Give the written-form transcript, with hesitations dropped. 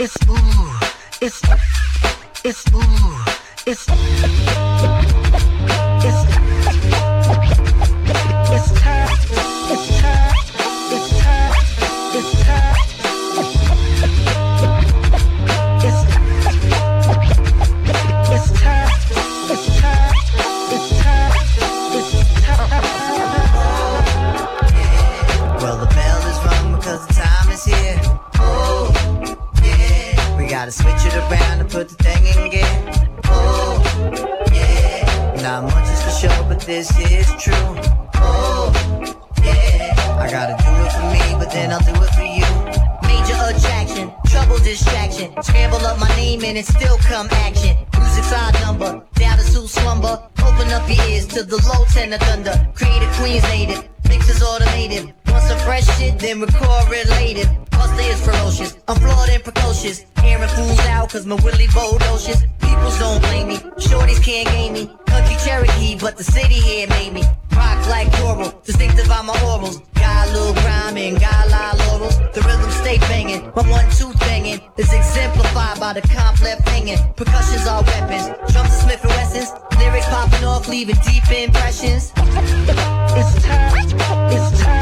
It's ooh, it's ooh, it's it's time, it's time, it's time, it's time, it's time, it's time, it's time, it's time, it's time. Well, the bell is rung because the time is here. Oh, yeah. We gotta switch it around and put the thing in gear. Oh, yeah. Not much is for sure, but this is true. Oh, yeah. I gotta do it for me, but then I'll do it for you. Major attraction, trouble distraction. Scramble up my name and it still come action. Music's odd number, down to suit slumber. Open up your ears to the low tenor thunder. Create a Queens native, mixes automated. Want some fresh shit, then record related. Buster is ferocious, I'm flawed and precocious. Airing fools out cause my Willie Bodocious. Peoples don't blame me, shorties can't game me. Country Cherokee, but the city here made me. Rock like coral, distinctive on my orals. Got a little grime and got a lot of laurels. The rhythm stay banging, my 1-2 banging is exemplified by the comp left hanging. Percussions are weapons, drums are Smith & Wessons. Lyrics popping off, leaving deep impressions. It's time, it's time.